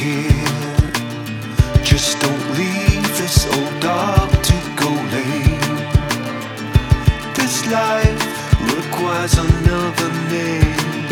care. Just don't leave this old dog to go lame. This life requires another name.